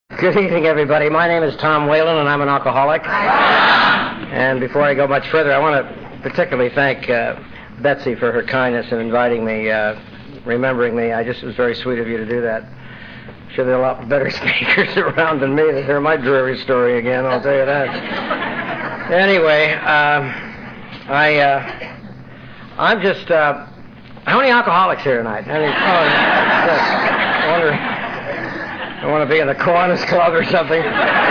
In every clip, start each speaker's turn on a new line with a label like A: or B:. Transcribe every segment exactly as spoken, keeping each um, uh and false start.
A: Good evening, everybody. My name is Tom Whalen, and I'm an alcoholic. And before I go much further, I want to particularly thank uh, Betsy for her kindness in inviting me, uh, remembering me. I just it was very sweet of you to do that. I'm sure there are a lot better speakers around than me to hear my dreary story again, I'll tell you that. Anyway, um, I, uh, I'm just, uh, how many alcoholics here tonight? Any, oh, yes. I wonder... I want to be in the Kiwanis Club or something.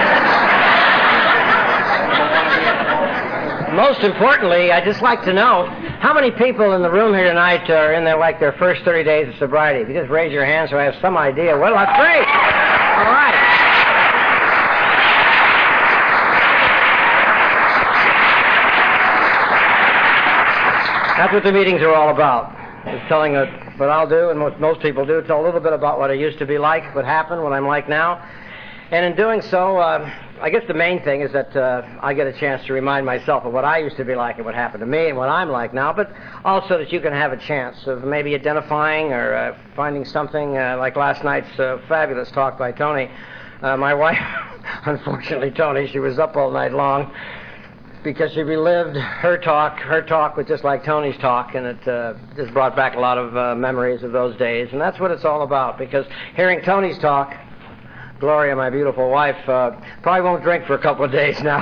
A: Most importantly, I'd just like to know how many people in the room here tonight are in their, like their first thirty days of sobriety. If you just raise your hand so I have some idea. Well, that's great. All right. That's what the meetings are all about. Is telling a, what I'll do, and what most people do, tell a little bit about what I used to be like, what happened, what I'm like now. And in doing so, uh, I guess the main thing is that uh, I get a chance to remind myself of what I used to be like and what happened to me and what I'm like now, but also that you can have a chance of maybe identifying or uh, finding something uh, like last night's uh, fabulous talk by Tony. Uh, my wife, unfortunately, Tony, she was up all night long, because she relived her talk. Her talk was just like Tony's talk, and it uh, just brought back a lot of uh, memories of those days. And that's what it's all about, because hearing Tony's talk, Gloria, my beautiful wife, uh, probably won't drink for a couple of days now.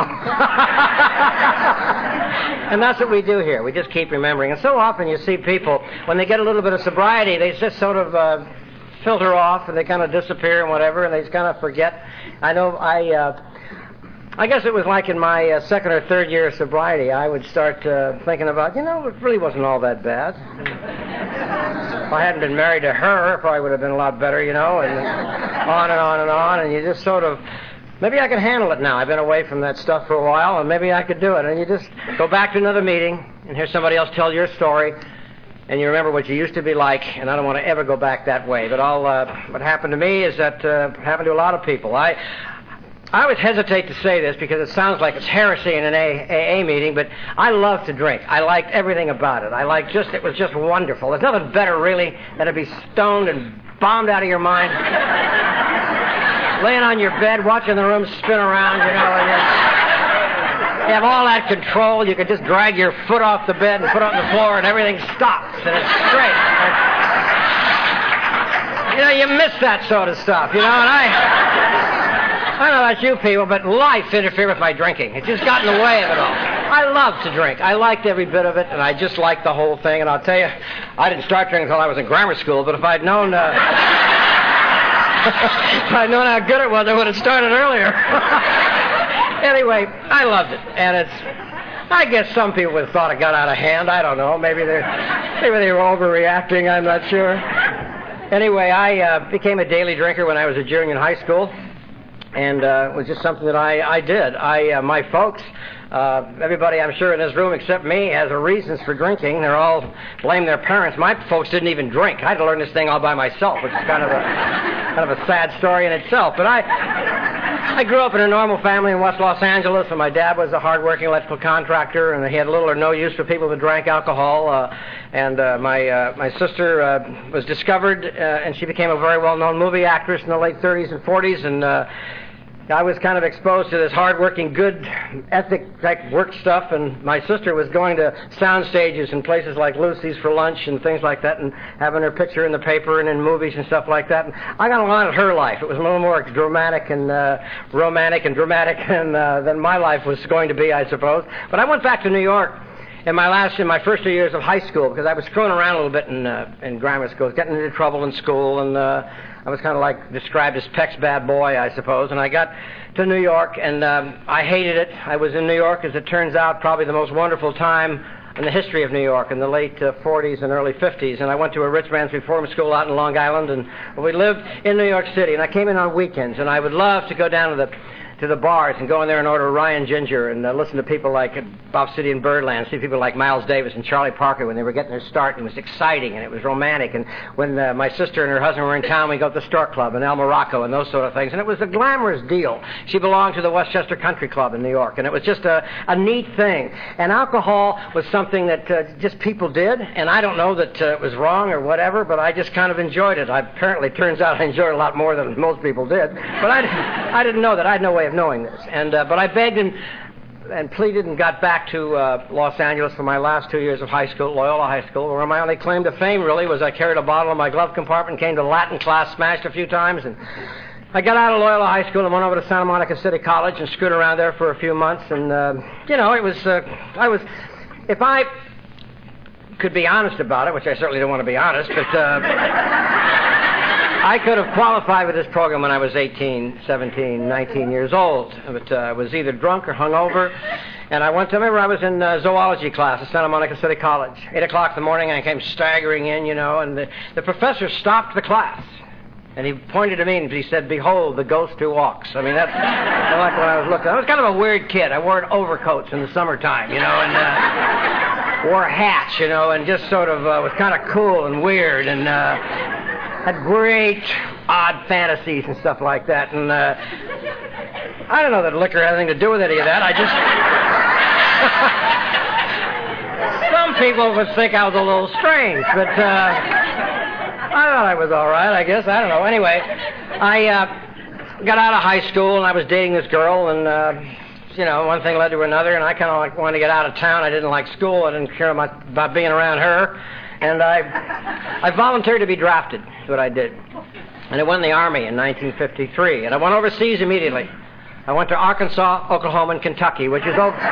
A: And that's what we do here. We just keep remembering. And so often you see people, when they get a little bit of sobriety, they just sort of uh, filter off, and they kind of disappear and whatever, and they just kind of forget. I know I... Uh, I guess it was like in my uh, second or third year of sobriety, I would start uh, thinking about, you know, it really wasn't all that bad. If I hadn't been married to her, it probably would have been a lot better, you know, and on and on and on, and you just sort of, maybe I can handle it now. I've been away from that stuff for a while, and maybe I could do it. And you just go back to another meeting and hear somebody else tell your story, and you remember what you used to be like, and I don't want to ever go back that way. But all uh, what happened to me is that uh, happened to a lot of people. I... I always hesitate to say this because it sounds like it's heresy in an A A meeting, but I love to drink. I liked everything about it. I liked just, it was just wonderful. There's nothing better, really, than to be stoned and bombed out of your mind, laying on your bed, watching the room spin around, you know, and you have all that control. You can just drag your foot off the bed and put it on the floor, and everything stops, and it's great. You know, you miss that sort of stuff, you know, and I... I don't know about you people, but life interfered with my drinking. It just got in the way of it all. I love to drink. I liked every bit of it, and I just liked the whole thing. And I'll tell you, I didn't start drinking until I was in grammar school, but if I'd known... Uh, if I'd known how good it was, I would have started earlier. Anyway, I loved it, and it's... I guess some people would have thought it got out of hand. I don't know. Maybe they maybe they were overreacting. I'm not sure. Anyway, I uh, became a daily drinker when I was a junior in high school. And uh, it was just something that I, I did. I, uh, my folks, uh, everybody I'm sure in this room except me has a reasons for drinking. They're all blame their parents. My folks didn't even drink. I had to learn this thing all by myself, which is kind of a kind of a sad story in itself. But I I grew up in a normal family in West Los Angeles, and my dad was a hardworking electrical contractor, and he had little or no use for people who drank alcohol. Uh, and uh, my uh, my sister uh, was discovered, uh, and she became a very well-known movie actress in the late thirties and forties, and uh, I was kind of exposed to this hard-working, good, ethic-type work stuff, and my sister was going to sound stages in places like Lucy's for lunch and things like that, and having her picture in the paper and in movies and stuff like that. And I got a lot of her life. It was a little more dramatic and uh, romantic and dramatic than, uh, than my life was going to be, I suppose. But I went back to New York in my last, in my first two years of high school, because I was screwing around a little bit in, uh, in grammar school, getting into trouble in school, and... Uh, I was kind of like described as Peck's bad boy, I suppose, and I got to New York, and um, I hated it. I was in New York, as it turns out, probably the most wonderful time in the history of New York, in the late uh, forties and early fifties, and I went to a rich man's reform school out in Long Island, and we lived in New York City, and I came in on weekends, and I would love to go down to the to the bars and go in there and order Ryan Ginger and uh, listen to people like Bob City and Birdland, see people like Miles Davis and Charlie Parker when they were getting their start, and it was exciting and it was romantic. And when uh, my sister and her husband were in town, we go to the Stork Club and El Morocco and those sort of things, and it was a glamorous deal. She belonged to the Westchester Country Club in New York, and it was just a, a neat thing. And alcohol was something that uh, just people did, and I don't know that uh, it was wrong or whatever, but I just kind of enjoyed it. I apparently, it turns out I enjoyed it a lot more than most people did, but I, I didn't know that. I had no way of knowing this. And uh, but I begged and, and pleaded and got back to uh, Los Angeles for my last two years of high school, Loyola High School, where my only claim to fame really was I carried a bottle in my glove compartment, came to Latin class, smashed a few times, and I got out of Loyola High School and went over to Santa Monica City College and screwed around there for a few months. And, uh, you know, it was, uh, I was, if I could be honest about it, which I certainly don't want to be honest, but uh, I could have qualified with this program when I was eighteen, seventeen, nineteen years old. But uh, I was either drunk or hungover. And I went to, I remember I was in uh, zoology class at Santa Monica City College. Eight o'clock in the morning, I came staggering in, you know, and the, the professor stopped the class. And he pointed to me and he said, "Behold, the ghost who walks." I mean, that's like when I was looking. I was kind of a weird kid. I wore overcoats in the summertime, you know, and uh, wore hats, you know, and just sort of uh, was kind of cool and weird and uh, had great odd fantasies and stuff like that. And uh, I don't know that liquor had anything to do with any of that. I just... Some people would think I was a little strange, but... Uh, I thought I was all right, I guess. I don't know. Anyway, I uh, got out of high school, and I was dating this girl, and, uh, you know, one thing led to another, and I kind of like wanted to get out of town. I didn't like school. I didn't care much about being around her. And I I volunteered to be drafted. That's what I did. And I went in the Army in nineteen fifty-three, and I went overseas immediately. I went to Arkansas, Oklahoma, and Kentucky, which is over...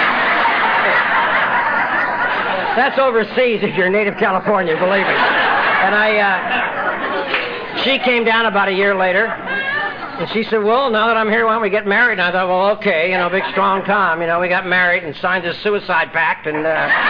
A: That's overseas if you're native California, believe me. And I, uh, she came down about a year later, and she said, "Well, now that I'm here, why don't we get married?" And I thought, well, okay, you know, big strong Tom. You know, we got married and signed this suicide pact and uh,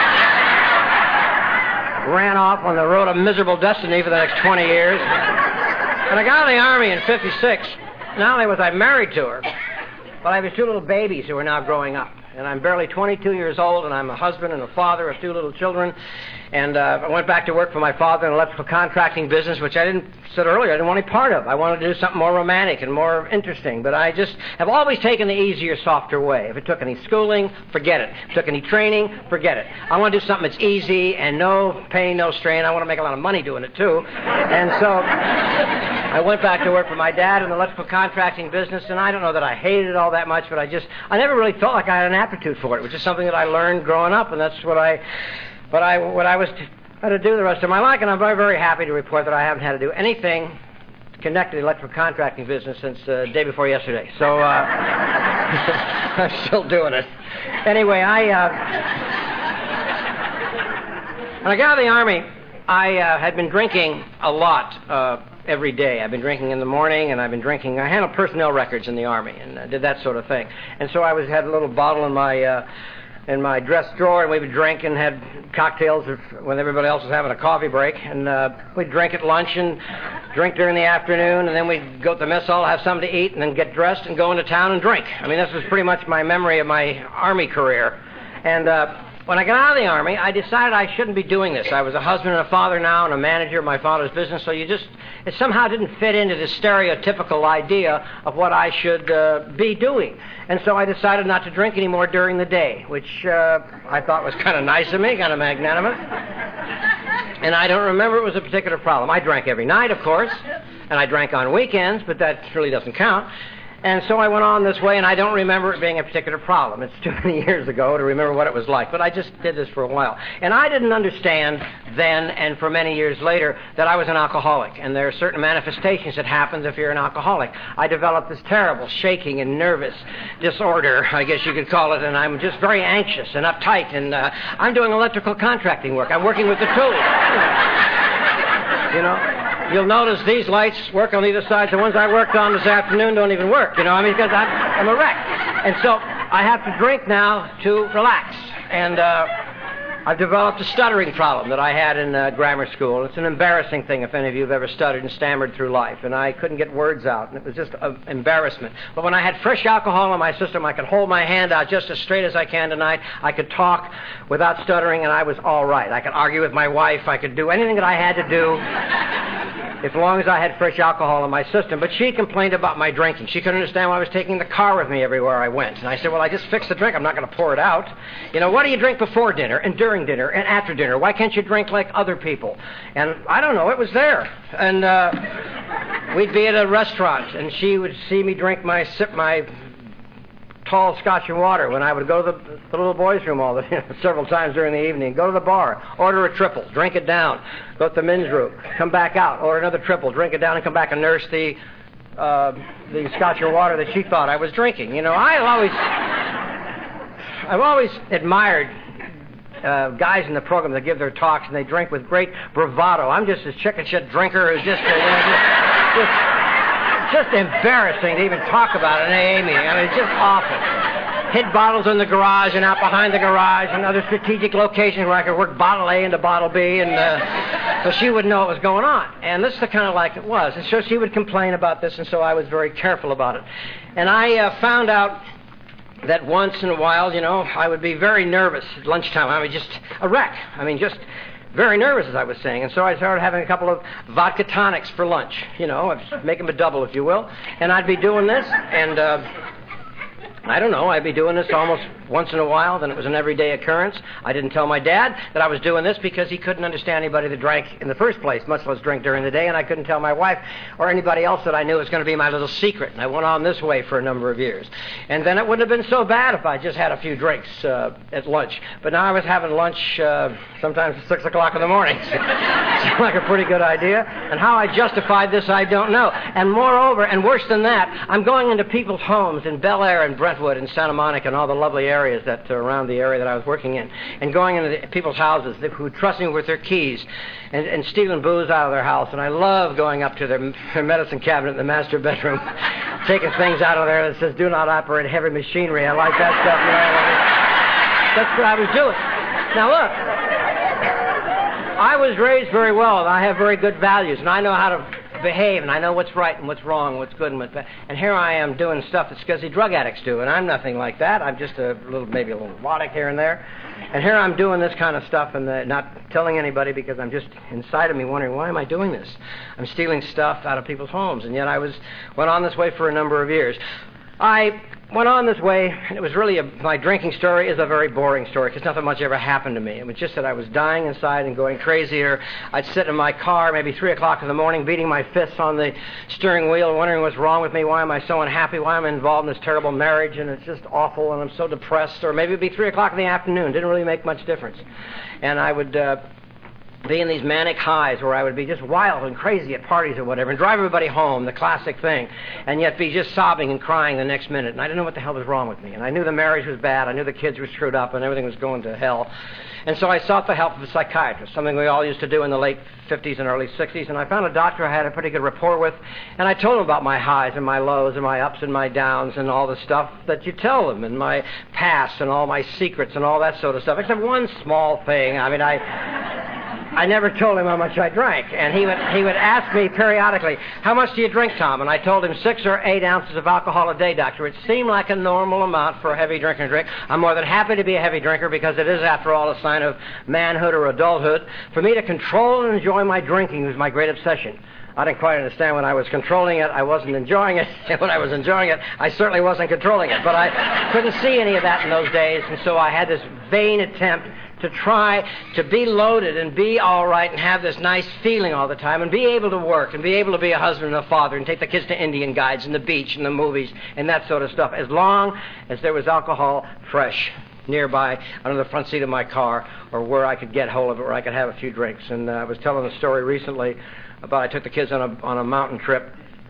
A: ran off on the road of miserable destiny for the next twenty years. And I got out of the Army in fifty-six. Not only was I married to her, but I have two little babies who are now growing up. And I'm barely twenty-two years old, and I'm a husband and a father of two little children. And uh, I went back to work for my father in an electrical contracting business, which I didn't, said earlier, I didn't want any part of. I wanted to do something more romantic and more interesting. But I just have always taken the easier, softer way. If it took any schooling, forget it. If it took any training, forget it. I want to do something that's easy and no pain, no strain. I want to make a lot of money doing it, too. And so I went back to work for my dad in the electrical contracting business, and I don't know that I hated it all that much, but I just, I never really felt like I had an aptitude for it, which is something that I learned growing up, and that's what I, what I, what I was t- had to do the rest of my life, and I'm very, very happy to report that I haven't had to do anything connected to the electrical contracting business since the uh, day before yesterday. So uh, I'm still doing it. Anyway, I, uh, when I got out of the Army, I uh, had been drinking a lot uh, every day. I've been drinking in the morning, and I've been drinking. I handled personnel records in the Army and uh, did that sort of thing. And so I was had a little bottle in my uh, in my dress drawer, and we would drink and had cocktails if, when everybody else was having a coffee break. And uh, we'd drink at lunch and drink during the afternoon, and then we'd go to the mess hall, have something to eat, and then get dressed and go into town and drink. I mean, this was pretty much my memory of my Army career. And uh, when I got out of the Army, I decided I shouldn't be doing this. I was a husband and a father now and a manager of my father's business, so you just, it somehow didn't fit into the stereotypical idea of what I should uh, be doing. And so I decided not to drink anymore during the day, which uh, I thought was kind of nice of me, kind of magnanimous. And I don't remember it was a particular problem. I drank every night, of course, and I drank on weekends, but that really doesn't count. And so I went on this way, and I don't remember it being a particular problem. It's too many years ago to remember what it was like, but I just did this for a while. And I didn't understand then and for many years later that I was an alcoholic, and there are certain manifestations that happen if you're an alcoholic. I developed this terrible shaking and nervous disorder, I guess you could call it, and I'm just very anxious and uptight, and uh, I'm doing electrical contracting work. I'm working with the tools. You know? You'll notice these lights work on either side. The ones I worked on this afternoon don't even work, you know, I mean, because I'm, I'm a wreck. And so I have to drink now to relax. And uh, I've developed a stuttering problem that I had in uh, grammar school. It's an embarrassing thing if any of you have ever stuttered and stammered through life, and I couldn't get words out, and it was just an embarrassment. But when I had fresh alcohol in my system, I could hold my hand out just as straight as I can tonight. I could talk without stuttering, and I was all right. I could argue with my wife. I could do anything that I had to do as long as I had fresh alcohol in my system. But she complained about my drinking. She couldn't understand why I was taking the car with me everywhere I went. And I said, well, I just fixed the drink. I'm not going to pour it out. You know, what do you drink before dinner and during dinner and after dinner? Why can't you drink like other people? And I don't know, it was there. And uh, we'd be at a restaurant, and she would see me drink my sip my tall scotch and water when I would go to the, the little boys' room all the, you know, several times during the evening, go to the bar, order a triple, drink it down, go to the men's room, come back out, order another triple, drink it down, and come back and nurse the uh, the scotch or water that she thought I was drinking. You know, I always, I've always admired Uh, guys in the program that give their talks and they drink with great bravado. I'm just this chicken shit drinker who's just, uh, you know, just, just, just embarrassing to even talk about it in an A A meeting. I mean, it's just awful. Hid bottles in the garage and out behind the garage and other strategic locations where I could work bottle A into bottle B, and uh, so she would know what was going on. And this is the kind of like it was. And so she would complain about this, and so I was very careful about it. And I uh, found out that once in a while, you know, I would be very nervous at lunchtime. I mean, just a wreck. I mean, just very nervous, as I was saying. And so I started having a couple of vodka tonics for lunch. You know, I'd make them a double, if you will. And I'd be doing this, and uh, I don't know, I'd be doing this almost once in a while. Then it was an everyday occurrence. I didn't tell my dad that I was doing this because he couldn't understand anybody that drank in the first place, much less drink during the day, and I couldn't tell my wife or anybody else that I knew it was going to be my little secret. And I went on this way for a number of years. And then it wouldn't have been so bad if I just had a few drinks uh, at lunch. But now I was having lunch uh, sometimes at six o'clock in the morning. Seemed like a pretty good idea. And how I justified this, I don't know. And moreover, and worse than that, I'm going into people's homes in Bel Air and Brentwood and Santa Monica and all the lovely areas that are around the area that I was working in, and going into the people's houses who trust me with their keys and, and stealing booze out of their house. And I love going up to their, their medicine cabinet in the master bedroom, taking things out of there that says, do not operate heavy machinery. I like that stuff. You know? That's what I was doing. Now look, I was raised very well, and I have very good values, and I know how to behave, and I know what's right and what's wrong, what's good and what's bad. And here I am doing stuff that scuzzy drug addicts do, and I'm nothing like that. I'm just a little, maybe a little erotic here and there. And here I'm doing this kind of stuff and uh, not telling anybody because I'm just inside of me wondering, why am I doing this? I'm stealing stuff out of people's homes, and yet I was went on this way for a number of years. I went on this way, and it was really, a, my drinking story is a very boring story because nothing much ever happened to me. It was just that I was dying inside and going crazier. I'd sit in my car maybe three o'clock in the morning beating my fists on the steering wheel, wondering what's wrong with me, why am I so unhappy, why am I involved in this terrible marriage, and it's just awful, and I'm so depressed. Or maybe it'd be three o'clock in the afternoon. Didn't really make much difference. And I would Uh, be in these manic highs where I would be just wild and crazy at parties or whatever and drive everybody home, the classic thing, and yet be just sobbing and crying the next minute. And I didn't know what the hell was wrong with me. And I knew the marriage was bad. I knew the kids were screwed up and everything was going to hell. And so I sought the help of a psychiatrist, something we all used to do in the late fifties and early sixties. And I found a doctor I had a pretty good rapport with, and I told him about my highs and my lows and my ups and my downs and all the stuff that you tell them, and my past and all my secrets and all that sort of stuff, except one small thing. I mean, I... I never told him how much I drank, and he would he would ask me periodically, how much do you drink, Tom? And I told him six or eight ounces of alcohol a day, doctor. It seemed like a normal amount for a heavy drinker to drink. I'm more than happy to be a heavy drinker because it is, after all, a sign of manhood or adulthood. For me to control and enjoy my drinking was my great obsession. I didn't quite understand when I was controlling it. I wasn't enjoying it. And when I was enjoying it, I certainly wasn't controlling it. But I couldn't see any of that in those days, and so I had this vain attempt to try to be loaded and be all right and have this nice feeling all the time and be able to work and be able to be a husband and a father and take the kids to Indian guides and the beach and the movies and that sort of stuff, as long as there was alcohol fresh nearby under the front seat of my car or where I could get hold of it, where I could have a few drinks. And uh, I was telling a story recently about I took the kids on a, on a mountain trip,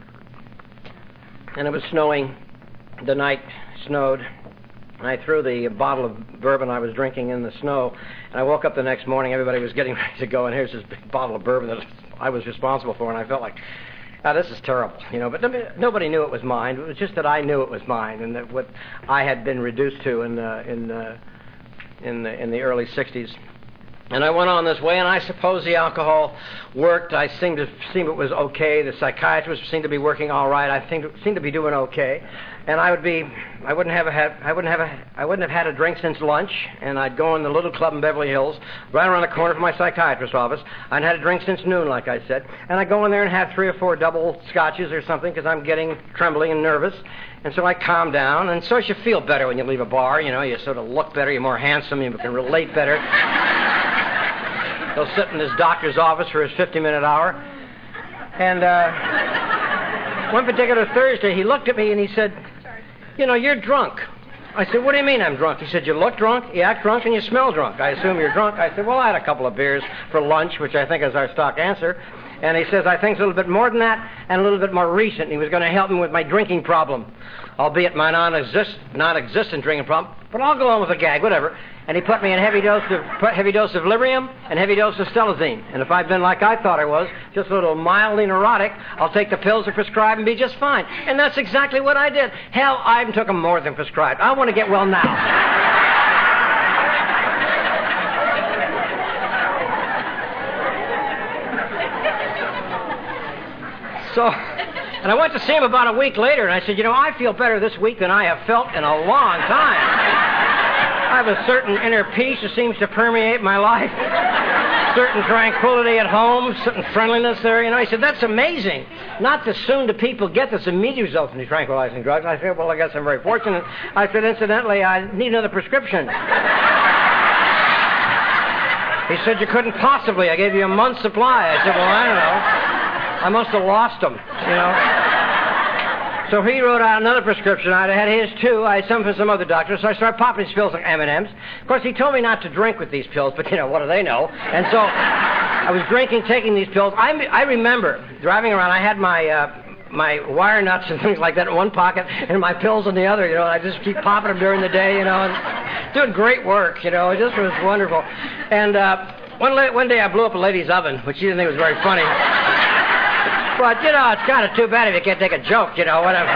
A: and it was snowing. The night snowed. And I threw the bottle of bourbon I was drinking in the snow, and I woke up the next morning, everybody was getting ready to go, and here's this big bottle of bourbon that I was responsible for, and I felt like, ah, this is terrible, you know, but nobody knew it was mine. It was just that I knew it was mine, and that what I had been reduced to in uh, in uh, in the in the early sixties And I went on this way, and I suppose the alcohol worked. I seemed to seem it was okay. The psychiatrist seemed to be working all right. I seemed to, seemed to be doing okay. And I would be, I wouldn't have a, had, I wouldn't have a, I wouldn't have had a drink since lunch. And I'd go in the little club in Beverly Hills, right around the corner from my psychiatrist's office. I'd had a drink since noon, like I said. And I'd go in there and have three or four double scotches or something, because I'm getting trembling and nervous. And so I calm down, and so you feel better when you leave a bar. You know, you sort of look better, you're more handsome, you can relate better. He'll sit in his doctor's office for his fifty-minute hour. And uh, one particular Thursday, he looked at me and he said, you know, you're drunk. I said, what do you mean I'm drunk? He said, you look drunk, you act drunk, and you smell drunk. I assume you're drunk. I said, well, I had a couple of beers for lunch, which I think is our stock answer. And he says, I think it's a little bit more than that and a little bit more recent. He was going to help me with my drinking problem, albeit my non-exist, non-existent drinking problem. But I'll go on with a gag, whatever. And he put me in heavy dose of heavy dose of Librium and heavy dose of Stelazine. And if I'd been like I thought I was, just a little mildly neurotic, I'll take the pills they're prescribed and be just fine. And that's exactly what I did. Hell, I even took them more than prescribed. I want to get well now. So, and I went to see him about a week later, and I said, you know, I feel better this week than I have felt in a long time. I have a certain inner peace that seems to permeate my life, certain tranquility at home, certain friendliness there. You know, he said, that's amazing. Not as soon do people get this immediate result from these tranquilizing drugs. I said, well, I guess I'm very fortunate. I said, incidentally, I need another prescription. He said, you couldn't possibly. I gave you a month's supply. I said, well, I don't know. I must have lost them, you know. So he wrote out another prescription. I had his too. I had some from some other doctor. So I started popping these pills like M and M's. Of course, he told me not to drink with these pills, but, you know, what do they know? And so I was drinking, taking these pills. I, I remember driving around. I had my uh, my wire nuts and things like that in one pocket and my pills in the other, you know. I just keep popping them during the day, you know, and doing great work, you know. It just was wonderful. And uh, one, la- one day I blew up a lady's oven, which she didn't think was very funny. But, you know, it's kind of too bad if you can't take a joke, you know, whatever.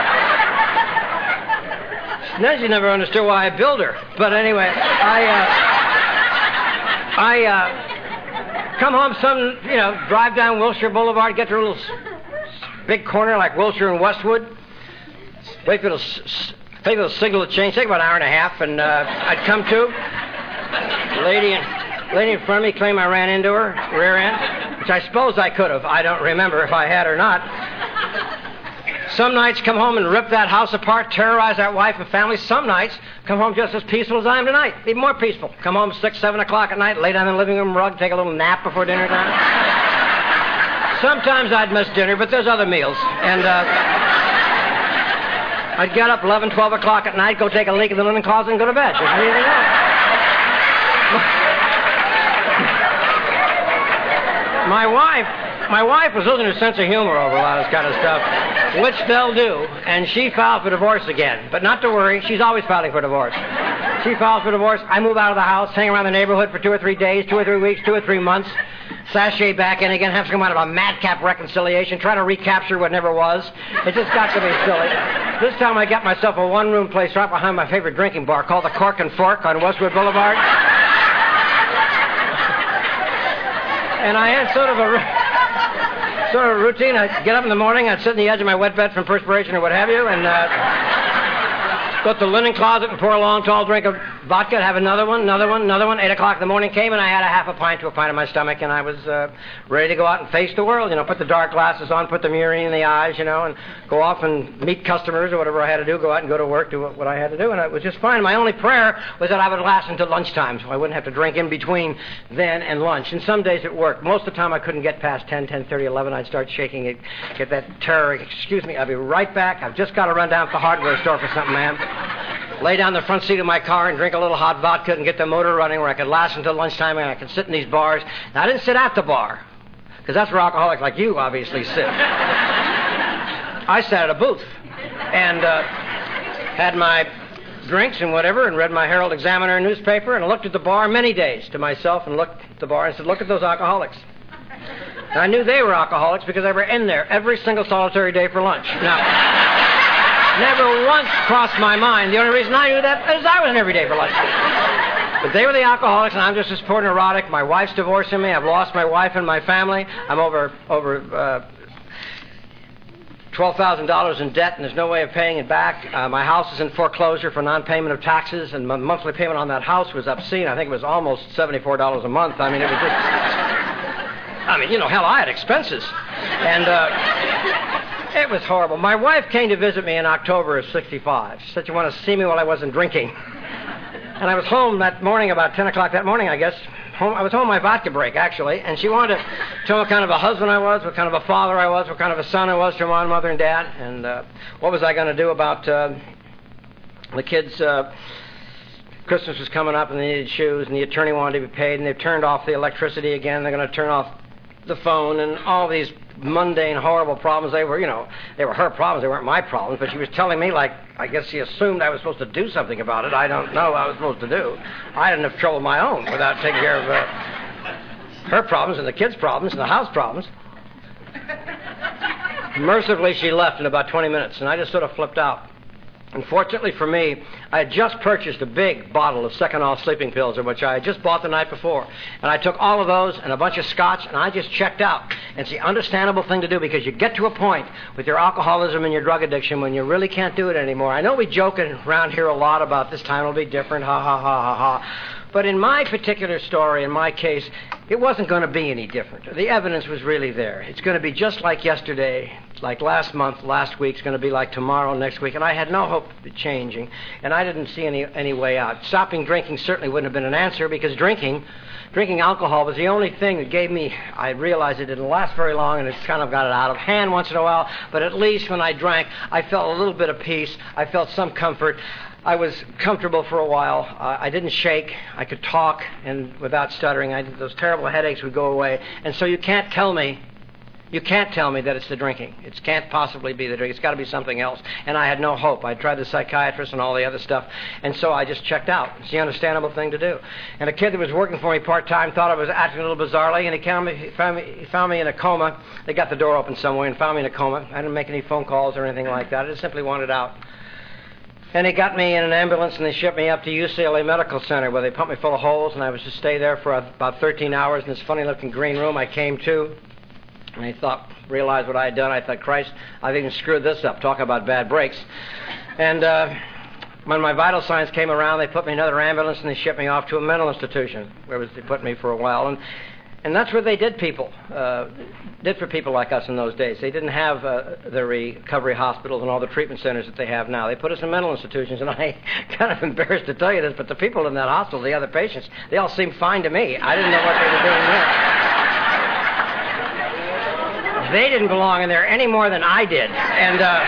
A: Then she never understood why I billed her. But anyway, I, uh, I, uh, come home some, you know, drive down Wilshire Boulevard, get to a little big corner like Wilshire and Westwood, wait for the, wait for the signal to change, take about an hour and a half, and uh, I'd come to. Lady in, lady in front of me claimed I ran into her, rear end, which I suppose I could have. I don't remember if I had or not. Some nights come home and rip that house apart, terrorize that wife and family. Some nights come home just as peaceful as I am tonight, even more peaceful. Come home six, seven o'clock at night, lay down in the living room rug, take a little nap before dinner time. Sometimes I'd miss dinner, but there's other meals. And uh, I'd get up eleven, twelve o'clock at night, go take a leak in the linen closet and go to bed. There's anything else. My wife, my wife was losing her sense of humor over a lot of this kind of stuff, which they'll do, and she filed for divorce again. But not to worry, she's always filing for divorce. She filed for divorce. I move out of the house, hang around the neighborhood for two or three days, two or three weeks, two or three months, sashay back in again, have to come out of a madcap reconciliation, try to recapture what never was. It just got to be silly. This time I got myself a one-room place right behind my favorite drinking bar called the Cork and Fork on Westwood Boulevard. And I had sort of a sort of a routine. I'd get up in the morning, I'd sit on the edge of my wet bed from perspiration or what have you, and uh, go to the linen closet and pour a long, tall drink of vodka, have another one, another one, another one. Eight o'clock in the morning came, and I had a half a pint to a pint in my stomach, and I was uh, ready to go out and face the world, you know, put the dark glasses on, put the murine in the eyes, you know, and go off and meet customers or whatever I had to do, go out and go to work, do what, what I had to do, and it was just fine. My only prayer was that I would last until lunchtime, so I wouldn't have to drink in between then and lunch. And some days it worked. Most of the time I couldn't get past ten, ten thirty, eleven. I'd start shaking, it, get that terror. Excuse me, I'll be right back. I've just got to run down to the hardware store for something, ma'am. Lay down the front seat of my car and drink a little hot vodka and get the motor running where I could last until lunchtime and I could sit in these bars. Now, I didn't sit at the bar, because that's where alcoholics like you obviously sit. I sat at a booth and uh, had my drinks and whatever and read my Herald Examiner newspaper and looked at the bar many days to myself and looked at the bar and said, look at those alcoholics. And I knew they were alcoholics because they were in there every single solitary day for lunch. Now, never once crossed my mind. The only reason I knew that is I was in every day for lunch. But they were the alcoholics, and I'm just as poor neurotic. My wife's divorcing me. I've lost my wife and my family. I'm over over uh, twelve thousand dollars in debt, and there's no way of paying it back. Uh, my house is in foreclosure for non-payment of taxes, and my monthly payment on that house was obscene. I think it was almost seventy-four dollars a month. I mean, it was just... I mean, you know, hell, I had expenses. And uh, it was horrible. My wife came to visit me in October of sixty-five. She said she wanted to see me while I wasn't drinking. And I was home that morning, about ten o'clock that morning, I guess. Home, I was home on my vodka break, actually, and she wanted to tell me what kind of a husband I was, what kind of a father I was, what kind of a son I was to my mother and dad, and uh, what was I going to do about uh, the kids. Uh, Christmas was coming up, and they needed shoes, and the attorney wanted to be paid, and they've turned off the electricity again. They're going to turn off the phone, and all these mundane, horrible problems. They were, you know, they were her problems. They weren't my problems, but she was telling me, like, I guess she assumed I was supposed to do something about it. I don't know what I was supposed to do. I had enough trouble of my own without taking care of uh, her problems and the kids' problems and the house problems. Mercifully, she left in about twenty minutes, and I just sort of flipped out. Unfortunately for me, I had just purchased a big bottle of Seconal sleeping pills, which I had just bought the night before. And I took all of those and a bunch of scotch, and I just checked out. And it's the understandable thing to do, because you get to a point with your alcoholism and your drug addiction when you really can't do it anymore. I know we joke around here a lot about this time will be different, ha, ha, ha, ha, ha. But in my particular story, in my case, it wasn't going to be any different. The evidence was really there. It's going to be just like yesterday, like last month, last week. It's going to be like tomorrow, next week. And I had no hope of changing, and I didn't see any any way out. Stopping drinking certainly wouldn't have been an answer, because drinking, drinking alcohol was the only thing that gave me, I realized it didn't last very long, and it's kind of got it out of hand once in a while. But at least when I drank, I felt a little bit of peace. I felt some comfort. I was comfortable for a while. Uh, I didn't shake. I could talk and without stuttering. I, those terrible headaches would go away. And so you can't tell me, you can't tell me that it's the drinking. It can't possibly be the drinking. It's got to be something else. And I had no hope. I tried the psychiatrist and all the other stuff, and so I just checked out. It's the understandable thing to do. And a kid that was working for me part-time thought I was acting a little bizarrely, and he found me, he found me, he found me in a coma. They got the door open somewhere and found me in a coma. I didn't make any phone calls or anything like that. I just simply wanted out. And they got me in an ambulance, and they shipped me up to U C L A Medical Center, where they pumped me full of holes, and I was to stay there for about thirteen hours in this funny-looking green room. I came to, and I thought, realized what I had done. I thought, Christ, I've even screwed this up. Talk about bad breaks. And uh, when my vital signs came around, they put me in another ambulance, and they shipped me off to a mental institution, where was, they put me for a while. And And that's what they did people, uh, did for people like us in those days. They didn't have uh, the recovery hospitals and all the treatment centers that they have now. They put us in mental institutions, and I kind of embarrassed to tell you this, but the people in that hospital, the other patients, they all seemed fine to me. I didn't know what they were doing there. They didn't belong in there any more than I did. And uh,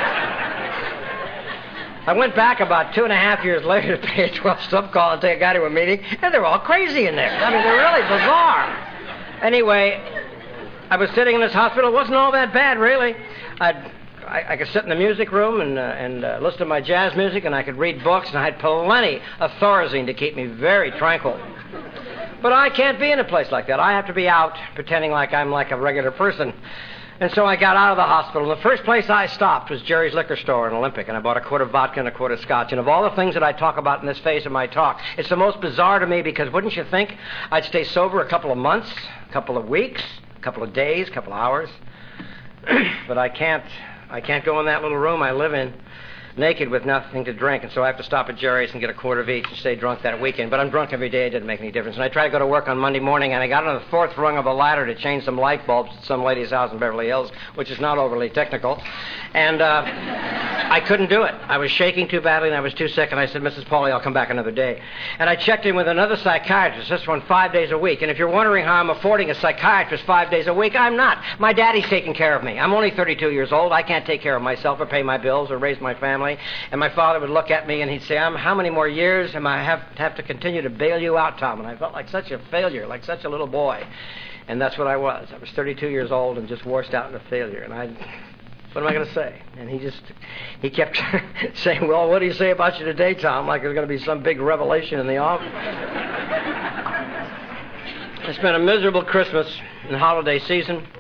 A: I went back about two and a half years later to pay a twelve-step call and take a guy to a meeting, and they're all crazy in there. I mean, they're really bizarre. Anyway, I was sitting in this hospital. It wasn't all that bad, really. I'd, I, I could sit in the music room and, uh, and uh, listen to my jazz music, and I could read books, and I had plenty of Thorazine to keep me very tranquil. But I can't be in a place like that. I have to be out pretending like I'm like a regular person. And so I got out of the hospital. The first place I stopped was Jerry's Liquor Store in Olympic, and I bought a quart of vodka and a quart of scotch. And of all the things that I talk about in this phase of my talk, it's the most bizarre to me, because wouldn't you think I'd stay sober a couple of months, a couple of weeks, a couple of days, a couple of hours? But I can't, I can't go in that little room I live in naked with nothing to drink, and so I have to stop at Jerry's and get a quart of each and stay drunk that weekend. But I'm drunk every day. It didn't make any difference. And I tried to go to work on Monday morning, and I got on the fourth rung of a ladder to change some light bulbs at some lady's house in Beverly Hills, which is not overly technical. And uh, I couldn't do it. I was shaking too badly, and I was too sick, and I said, Missus Pauly, I'll come back another day. And I checked in with another psychiatrist, this one five days a week. And if you're wondering how I'm affording a psychiatrist five days a week, I'm not. My daddy's taking care of me. I'm only thirty-two years old. I can't take care of myself or pay my bills or raise my family. And my father would look at me, and he'd say, um, how many more years am I have, have to continue to bail you out, Tom? And I felt like such a failure, like such a little boy. And that's what I was. I was thirty-two years old and just washed out into failure. And I... What am I going to say? And he just, he kept saying, well, what do you say about you today, Tom? Like there's going to be some big revelation in the office. I spent a miserable Christmas and holiday season.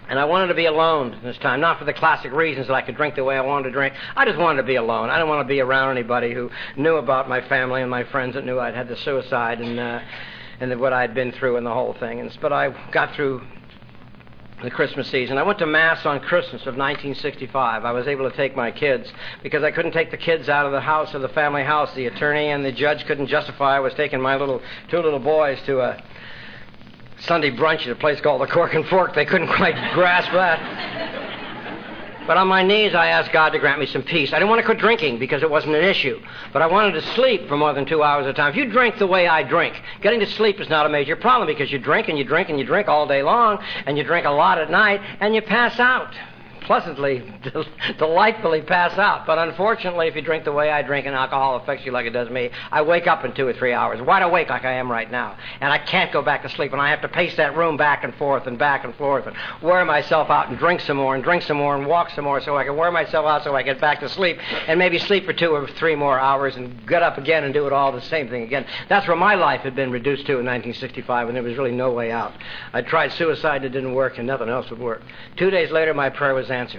A: And I wanted to be alone this time, not for the classic reasons that I could drink the way I wanted to drink. I just wanted to be alone. I didn't want to be around anybody who knew about my family and my friends that knew I'd had the suicide and uh, and what I'd been through and the whole thing. And, but I got through the Christmas season. I went to Mass on Christmas of nineteen sixty-five. I was able to take my kids because I couldn't take the kids out of the house, of the family house. The attorney and the judge couldn't justify I was taking my little two little boys to a Sunday brunch at a place called the Cork and Fork. They couldn't quite grasp that. But on my knees, I asked God to grant me some peace. I didn't want to quit drinking because it wasn't an issue. But I wanted to sleep for more than two hours at a time. If you drink the way I drink, getting to sleep is not a major problem because you drink and you drink and you drink all day long, and you drink a lot at night, and you pass out. Pleasantly, delightfully pass out. But unfortunately, if you drink the way I drink and alcohol affects you like it does me, I wake up in two or three hours, wide awake like I am right now. And I can't go back to sleep, and I have to pace that room back and forth and back and forth and wear myself out and drink some more and drink some more and walk some more so I can wear myself out so I get back to sleep and maybe sleep for two or three more hours and get up again and do it all the same thing again. That's where my life had been reduced to in nineteen sixty-five, and there was really no way out. I tried suicide, it didn't work, and nothing else would work. Two days later, my prayer was answered.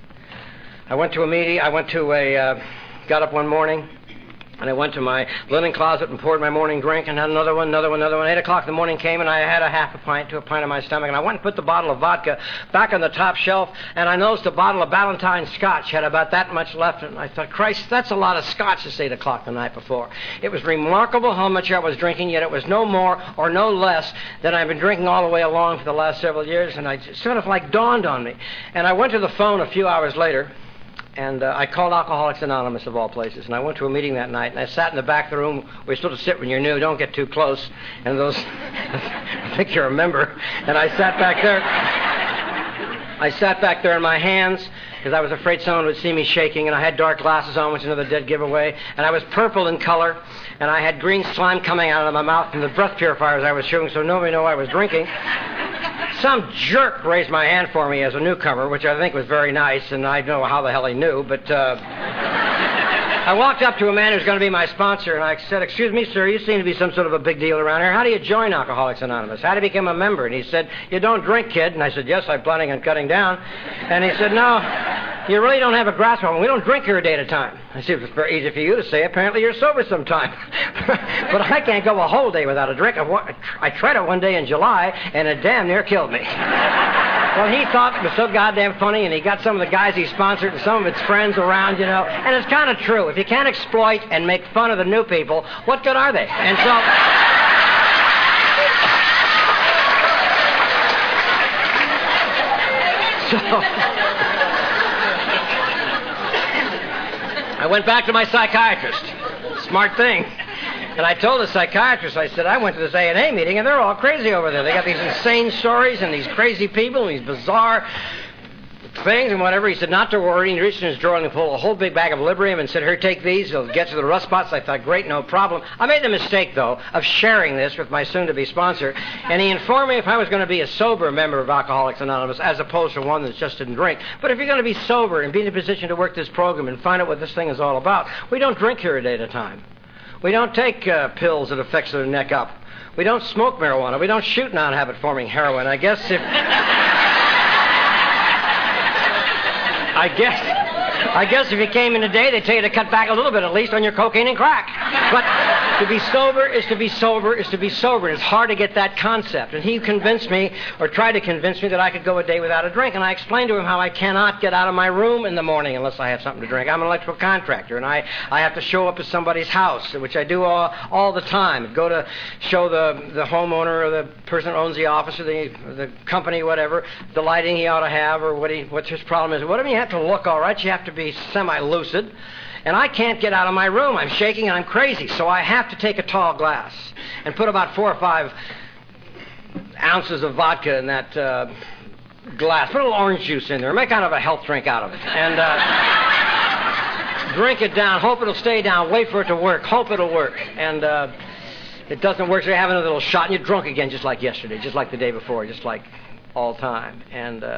A: I went to a meeting, I went to a, uh, got up one morning, and I went to my linen closet and poured my morning drink and had another one, another one, another one. Eight o'clock in the morning came, and I had a half a pint to a pint in my stomach, and I went and put the bottle of vodka back on the top shelf, and I noticed the bottle of Ballantine Scotch had about that much left, and I thought, Christ, that's a lot of Scotch at eight o'clock the night before. It was remarkable how much I was drinking, yet it was no more or no less than I've been drinking all the way along for the last several years, and it sort of like dawned on me. And I went to the phone a few hours later, and uh, I called Alcoholics Anonymous, of all places, and I went to a meeting that night, and I sat in the back of the room where you're supposed to sit when you're new, don't get too close, and those, I think you're a member, and I sat back there, I sat back there in my hands, because I was afraid someone would see me shaking, and I had dark glasses on, which is another dead giveaway, and I was purple in color, and I had green slime coming out of my mouth from the breath purifiers I was chewing, so nobody knew I was drinking. Some jerk raised my hand for me as a newcomer, which I think was very nice, and I don't know how the hell he knew, but uh, I walked up to a man who's going to be my sponsor, and I said, excuse me, sir, you seem to be some sort of a big deal around here. How do you join Alcoholics Anonymous? How do you become a member? And he said, you don't drink, kid. And I said, yes, I'm planning on cutting down. And he said, no, you really don't have a grasp on it. We don't drink here a day at a time. I said, it's very easy for you to say. Apparently you're sober sometime. But I can't go a whole day without a drink. I tried it one day in July, and it damn near killed me. Well, he thought it was so goddamn funny, and he got some of the guys he sponsored and some of his friends around, you know. And it's kind of true. If you can't exploit and make fun of the new people, what good are they? And so... so... I went back to my psychiatrist. Smart thing. And I told the psychiatrist, I said, I went to this A and A meeting, and they're all crazy over there. They got these insane stories and these crazy people and these bizarre things and whatever. He said, not to worry. And he reached in his drawer and pulled a whole big bag of Librium and said, here, take these. It'll get to the rust spots. I thought, great, no problem. I made the mistake, though, of sharing this with my soon-to-be sponsor. And he informed me if I was going to be a sober member of Alcoholics Anonymous as opposed to one that just didn't drink. But if you're going to be sober and be in a position to work this program and find out what this thing is all about, we don't drink here a day at a time. We don't take uh, pills that affects the neck up. We don't smoke marijuana. We don't shoot non-habit-forming heroin. I guess if... I guess... I guess if you came in today, they'd tell you to cut back a little bit, at least, on your cocaine and crack. But to be sober is to be sober is to be sober. It's hard to get that concept. And he convinced me, or tried to convince me, that I could go a day without a drink. And I explained to him how I cannot get out of my room in the morning unless I have something to drink. I'm an electrical contractor, and I, I have to show up at somebody's house, which I do all, all the time. Go to show the, the homeowner or the person who owns the office or the, or the company, whatever, the lighting he ought to have or what he, what his problem is. Whatever, you have to look all right. You have to be semi-lucid, and I can't get out of my room. I'm shaking and I'm crazy, so I have to take a tall glass and put about four or five ounces of vodka in that uh, glass. Put a little orange juice in there. Make kind of a health drink out of it. And uh, drink it down. Hope it'll stay down. Wait for it to work. Hope it'll work. And uh, it doesn't work, so you have another little shot, and you're drunk again just like yesterday, just like the day before, just like all time. And... Uh,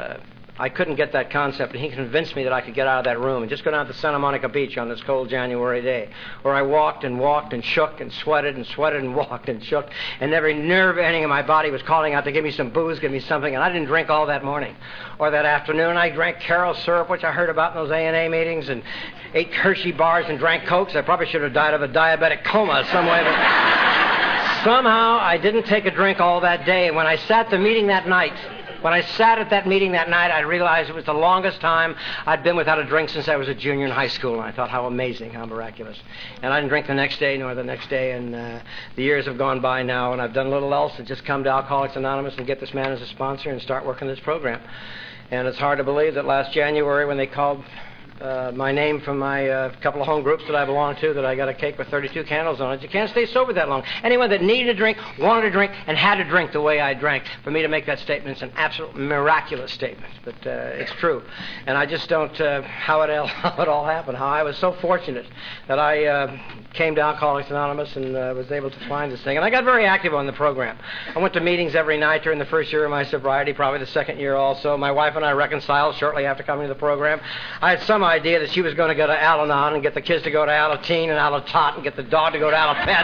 A: I couldn't get that concept, and he convinced me that I could get out of that room and just go down to Santa Monica Beach on this cold January day, where I walked and walked and shook and sweated and sweated and walked and shook, and every nerve ending of my body was calling out to give me some booze, give me something, and I didn't drink all that morning or that afternoon. I drank Carol syrup, which I heard about in those A and A meetings, and ate Hershey bars and drank Cokes. I probably should have died of a diabetic coma some way, but somehow I didn't take a drink all that day, and when I sat the meeting that night, When I sat at that meeting that night, I realized it was the longest time I'd been without a drink since I was a junior in high school, and I thought, how amazing, how miraculous. And I didn't drink the next day nor the next day, and uh, the years have gone by now, and I've done little else than just come to Alcoholics Anonymous and get this man as a sponsor and start working this program. And it's hard to believe that last January when they called Uh, my name from my uh, couple of home groups that I belong to, that I got a cake with thirty-two candles on it. You can't stay sober that long. Anyone that needed a drink, wanted a drink, and had to drink the way I drank, for me to make that statement, it's an absolute miraculous statement. But uh, it's true. And I just don't, uh, how, it all, how it all happened, how I was so fortunate that I uh, came to Alcoholics Anonymous and uh, was able to find this thing. And I got very active on the program. I went to meetings every night during the first year of my sobriety, probably the second year also. My wife and I reconciled shortly after coming to the program. I had some idea that she was going to go to Al-Anon and get the kids to go to Alateen and Alatot and get the dog to go to Alapet.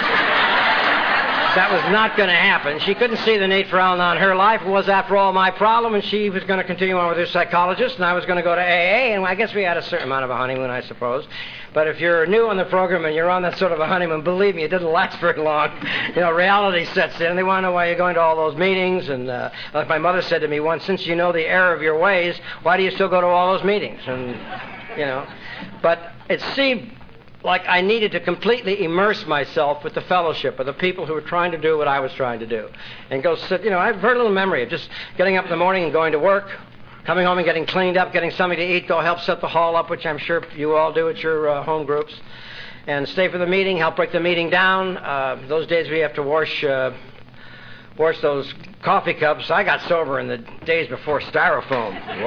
A: That was not going to happen. She couldn't see the need for Al-Anon. Her life was, after all, my problem, and she was going to continue on with her psychologist, and I was going to go to A A, and I guess we had a certain amount of a honeymoon, I suppose. But if you're new on the program and you're on that sort of a honeymoon, believe me, it doesn't last very long. You know, reality sets in. They want to know why you're going to all those meetings. And uh, like my mother said to me once, since you know the error of your ways, why do you still go to all those meetings? And, you know, but it seemed like I needed to completely immerse myself with the fellowship of the people who were trying to do what I was trying to do. And go sit, you know, I have very little memory of just getting up in the morning and going to work, coming home and getting cleaned up, getting something to eat, go help set the hall up, which I'm sure you all do at your uh, home groups, and stay for the meeting, help break the meeting down. Uh, those days we have to wash uh, wash those coffee cups. I got sober in the days before Styrofoam.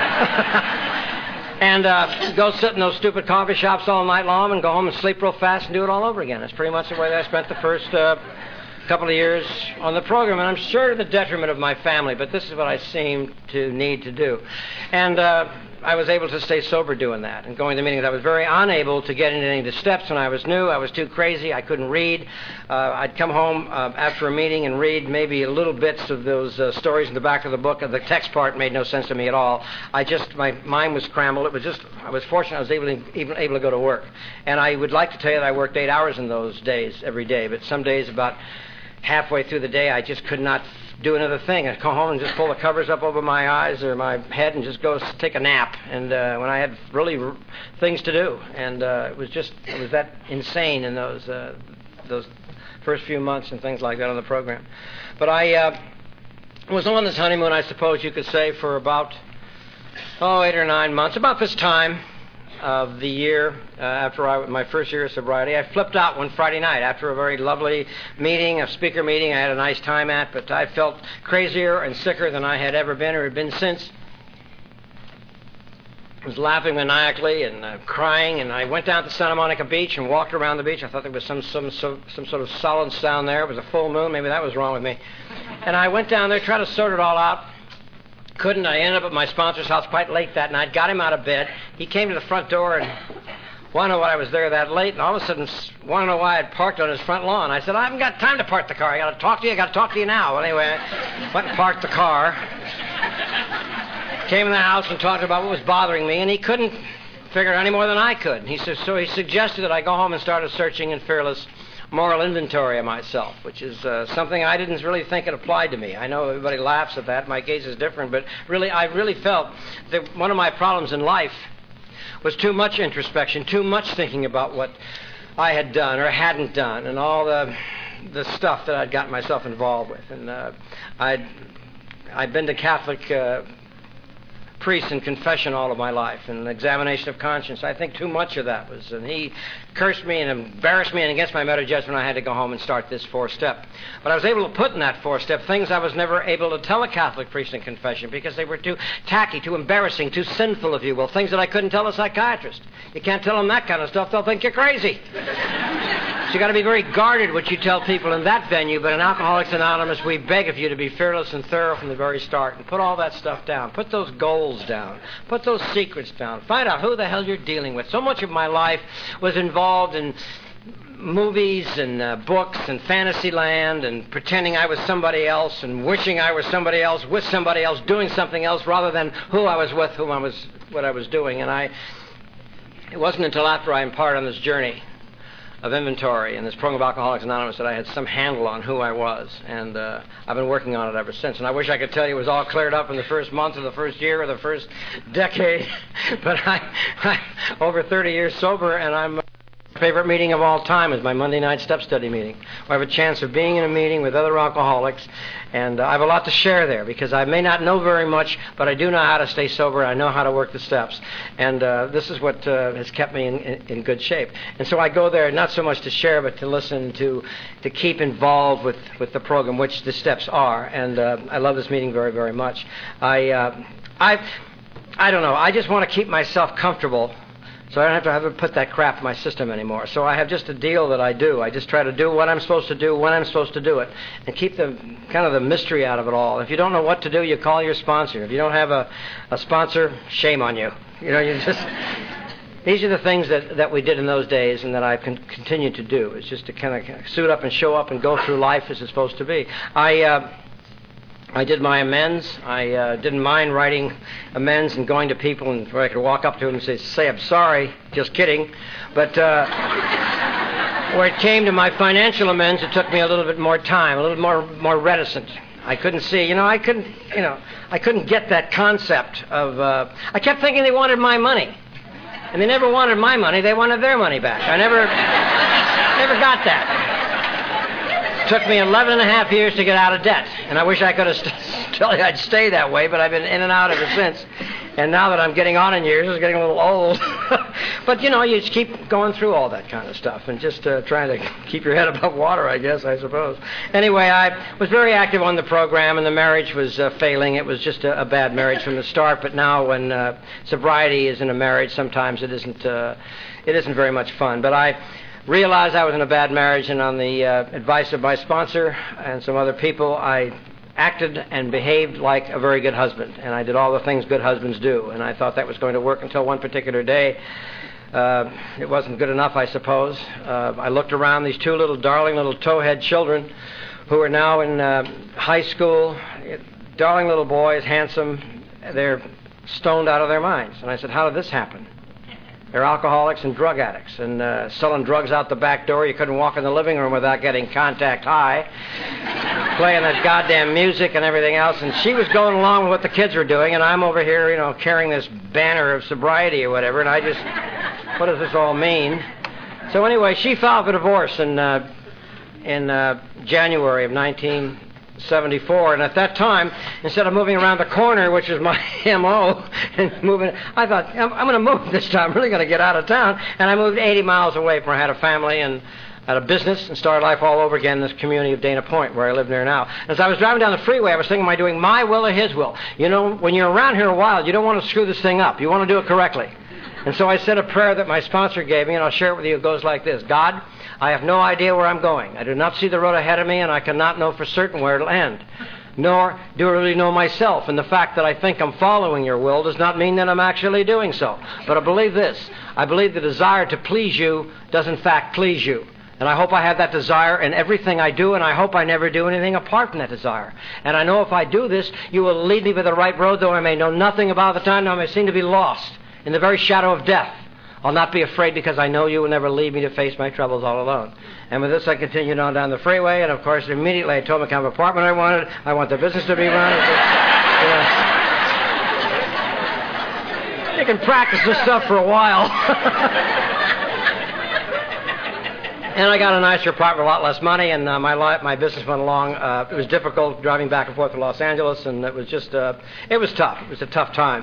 A: Wow. And uh, go sit in those stupid coffee shops all night long and go home and sleep real fast and do it all over again. That's pretty much the way that I spent the first uh, couple of years on the program. And I'm sure to the detriment of my family, but this is what I seem to need to do. And uh, I was able to stay sober doing that and going to meetings. I was very unable to get into any of the steps when I was new. I was too crazy. I couldn't read. Uh, I'd come home uh, after a meeting and read maybe little bits of those uh, stories in the back of the book. The text part made no sense to me at all. I just, my mind was scrambled. It was just, I was fortunate I was able to, even able to go to work. And I would like to tell you that I worked eight hours in those days every day, but some days about halfway through the day I just could not do another thing. I'd come home and just pull the covers up over my eyes or my head and just go take a nap. And uh, when I had really r- things to do, and uh, it was just it was that insane in those uh, those first few months and things like that on the program. But I uh, was on this honeymoon, I suppose you could say, for about oh eight or nine months. About this time of the year, uh, after I, my first year of sobriety, I flipped out one Friday night after a very lovely meeting, a speaker meeting I had a nice time at, but I felt crazier and sicker than I had ever been or had been since. I was laughing maniacally and uh, crying, and I went down to Santa Monica Beach and walked around the beach. I thought there was some, some, some, some sort of solid sound there. It was a full moon. Maybe that was wrong with me. And I went down there, tried to sort it all out. Couldn't. I ended up at my sponsor's house quite late that night, got him out of bed. He came to the front door and wanted to know why I was there that late, and all of a sudden wanted to know why I'd parked on his front lawn. I said, I haven't got time to park the car. I got to talk to you. I got to talk to you now. Well, anyway, I went and parked the car, came in the house and talked about what was bothering me, and he couldn't figure it any more than I could. He said, so he suggested that I go home and start a searching and fearless moral inventory of myself, which is uh, something I didn't really think it applied to me. I know everybody laughs at that. My case is different, but really, I really felt that one of my problems in life was too much introspection, too much thinking about what I had done or hadn't done, and all the the stuff that I'd gotten myself involved with. And uh, I'd I'd been to Catholic uh, priests in confession all of my life, and examination of conscience. I think too much of that was, and he cursed me and embarrassed me, and against my better judgment I had to go home and start this four-step. But I was able to put in that four-step things I was never able to tell a Catholic priest in confession because they were too tacky, too embarrassing, too sinful, if you will, things that I couldn't tell a psychiatrist. You can't tell them that kind of stuff, they'll think you're crazy. So you got to be very guarded what you tell people in that venue, but in Alcoholics Anonymous, we beg of you to be fearless and thorough from the very start and put all that stuff down. Put those goals down. Put those secrets down. Find out who the hell you're dealing with. So much of my life was involved in movies and uh, books and fantasy land and pretending I was somebody else and wishing I was somebody else with somebody else doing something else rather than who I was with, whom I was, what I was doing. And I, it wasn't until after I embarked on this journey of inventory and this program of Alcoholics Anonymous that I had some handle on who I was. And uh, I've been working on it ever since. And I wish I could tell you it was all cleared up in the first month or the first year or the first decade. But I, I'm over thirty years sober, and I'm... My favorite meeting of all time is my Monday night step study meeting, where I have a chance of being in a meeting with other alcoholics, and uh, I have a lot to share there because I may not know very much, but I do know how to stay sober. I know how to work the steps, and uh, this is what uh, has kept me in, in, in good shape. And so I go there not so much to share, but to listen, to to keep involved with, with the program, which the steps are. And uh, I love this meeting very, very much. I uh, I I don't know. I just want to keep myself comfortable, so I don't have to have to put that crap in my system anymore. So I have just a deal that I do. I just try to do what I'm supposed to do when I'm supposed to do it, and keep the kind of the mystery out of it all. If you don't know what to do, you call your sponsor. If you don't have a, a sponsor, shame on you. You know, you just... These are the things that, that we did in those days and that I can continue to do. It's just to kind of suit up and show up and go through life as it's supposed to be. I... Uh, I did my amends. I uh, didn't mind writing amends and going to people and where I could walk up to them and say, say I'm sorry, just kidding. But uh, where it came to my financial amends, it took me a little bit more time, a little more more reticent. I couldn't see, you know, I couldn't, you know, I couldn't get that concept of, uh, I kept thinking they wanted my money. And they never wanted my money, they wanted their money back. I never, never got that. It took me eleven and a half years to get out of debt, and I wish I could have st- told you I'd stay that way, but I've been in and out ever since. And now that I'm getting on in years, it's getting a little old. But, you know, you just keep going through all that kind of stuff and just uh, trying to keep your head above water, I guess, I suppose. Anyway, I was very active on the program, and the marriage was uh, failing. It was just a, a bad marriage from the start, but now when uh, sobriety is in a marriage, sometimes it isn't, uh, it isn't very much fun. But I realized I was in a bad marriage, and on the uh, advice of my sponsor and some other people, I acted and behaved like a very good husband, and I did all the things good husbands do, and I thought that was going to work until one particular day. Uh, it wasn't good enough, I suppose. Uh, I looked around, these two little darling little towhead children who are now in uh, high school, darling little boys, handsome, they're stoned out of their minds. And I said, how did this happen? They're alcoholics and drug addicts and uh, selling drugs out the back door. You couldn't walk in the living room without getting contact high, playing that goddamn music and everything else. And she was going along with what the kids were doing, and I'm over here, you know, carrying this banner of sobriety or whatever, and I just, what does this all mean? So anyway, she filed for divorce in, uh, in uh, January of nineteen seventy-four, and at that time, instead of moving around the corner, which is my M O, and moving, I thought, I'm, I'm going to move this time. I'm really going to get out of town. And I moved eighty miles away from where I had a family and had a business and started life all over again in this community of Dana Point, where I live near now. As I was driving down the freeway, I was thinking, am I doing my will or his will? You know, when you're around here a while, you don't want to screw this thing up. You want to do it correctly. And so I said a prayer that my sponsor gave me, and I'll share it with you. It goes like this. God, I have no idea where I'm going. I do not see the road ahead of me, and I cannot know for certain where it'll end. Nor do I really know myself. And the fact that I think I'm following your will does not mean that I'm actually doing so. But I believe this. I believe the desire to please you does in fact please you. And I hope I have that desire in everything I do, and I hope I never do anything apart from that desire. And I know if I do this, you will lead me by the right road, though I may know nothing about the time, though I may seem to be lost in the very shadow of death. I'll not be afraid because I know you will never leave me to face my troubles all alone. And with this, I continued on down the freeway, and of course, immediately I told him what kind of apartment I wanted. I want the business to be run. You know, you can practice this stuff for a while. And I got a nicer apartment, a lot less money, and uh, my life, my business went along. Uh, it was difficult driving back and forth to Los Angeles, and it was just, uh, it was tough. It was a tough time.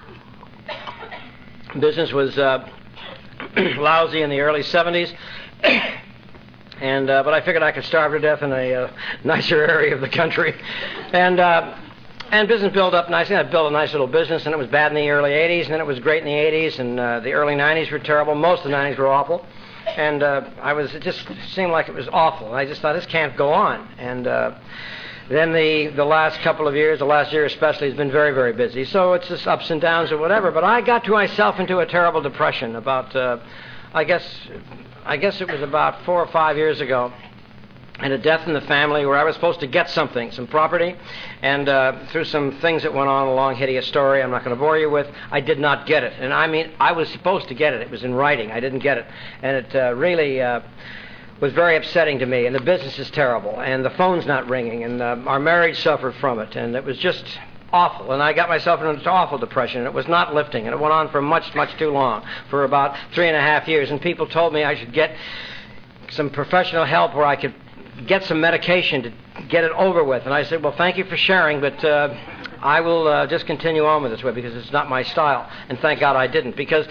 A: Business was uh, lousy in the early seventies, and uh, but I figured I could starve to death in a uh, nicer area of the country, and uh, and business built up nicely. I built a nice little business, and it was bad in the early eighties, and then it was great in the eighties, and uh, the early nineties were terrible. Most of the nineties were awful, And uh, I was, it just seemed like it was awful. And I just thought, this can't go on. And uh, then the, the last couple of years, the last year especially, has been very, very busy. So it's just ups and downs or whatever. But I got to myself into a terrible depression about, uh, I guess, I guess it was about four or five years ago. And a death in the family where I was supposed to get something, some property, and uh, through some things that went on, a long, hideous story I'm not going to bore you with, I did not get it. And I mean, I was supposed to get it. It was in writing. I didn't get it. And it uh, really uh, was very upsetting to me. And the business is terrible. And the phone's not ringing. And uh, our marriage suffered from it. And it was just awful. And I got myself into an awful depression. And it was not lifting. And it went on for much, much too long, for about three and a half years. And people told me I should get some professional help where I could get some medication to get it over with. And I said, well, thank you for sharing, but uh, I will uh, just continue on with this way because it's not my style. And thank God I didn't, because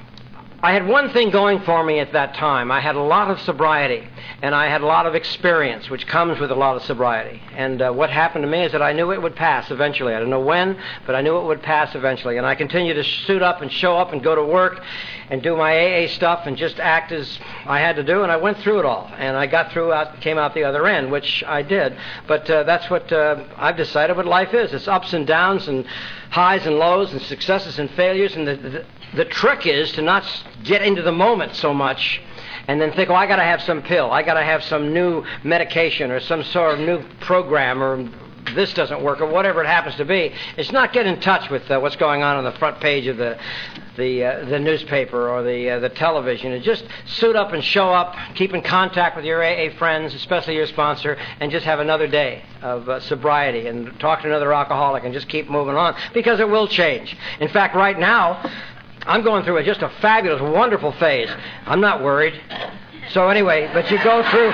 A: I had one thing going for me at that time. I had a lot of sobriety, and I had a lot of experience, which comes with a lot of sobriety. And uh, what happened to me is that I knew it would pass eventually. I don't know when, but I knew it would pass eventually. And I continued to suit up and show up and go to work and do my A A stuff and just act as I had to do, and I went through it all. And I got through, out, came out the other end, which I did. But uh, that's what uh, I've decided what life is. It's ups and downs and highs and lows and successes and failures. And the, the, the trick is to not get into the moment so much and then think, oh, I got to have some pill. I got to have some new medication or some sort of new program, or this doesn't work, or whatever it happens to be. It's not get in touch with uh, what's going on on the front page of the the uh, the newspaper or the uh, the television. And just suit up and show up, keep in contact with your A A friends, especially your sponsor, and just have another day of uh, sobriety and talk to another alcoholic and just keep moving on, because it will change. In fact, right now, I'm going through a, just a fabulous, wonderful phase. I'm not worried. So anyway, but you go through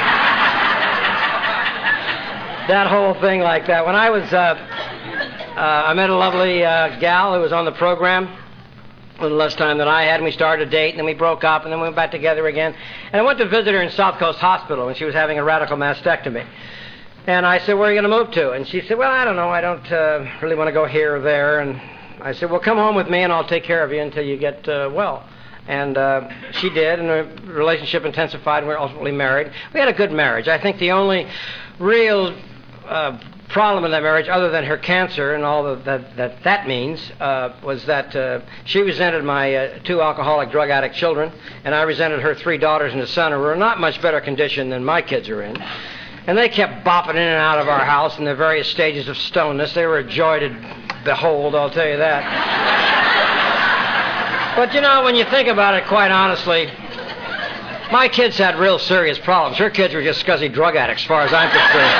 A: that whole thing like that. When I was, uh, uh, I met a lovely uh, gal who was on the program a little less time than I had, and we started a date, and then we broke up, and then we went back together again. And I went to visit her in South Coast Hospital when she was having a radical mastectomy. And I said, where are you going to move to? And she said, well, I don't know. I don't uh, really want to go here or there. And I said, well, come home with me, and I'll take care of you until you get uh, well. And uh, she did, and the relationship intensified, and we were ultimately married. We had a good marriage. I think the only real uh, problem in that marriage, other than her cancer and all of that that, that means, uh, was that uh, she resented my uh, two alcoholic, drug addict children, and I resented her three daughters and a son who were in not much better condition than my kids are in. And they kept bopping in and out of our house in the various stages of stoneness. They were a joy to behold, I'll tell you that. But, you know, when you think about it, quite honestly, my kids had real serious problems. Her kids were just scuzzy drug addicts, as far as I'm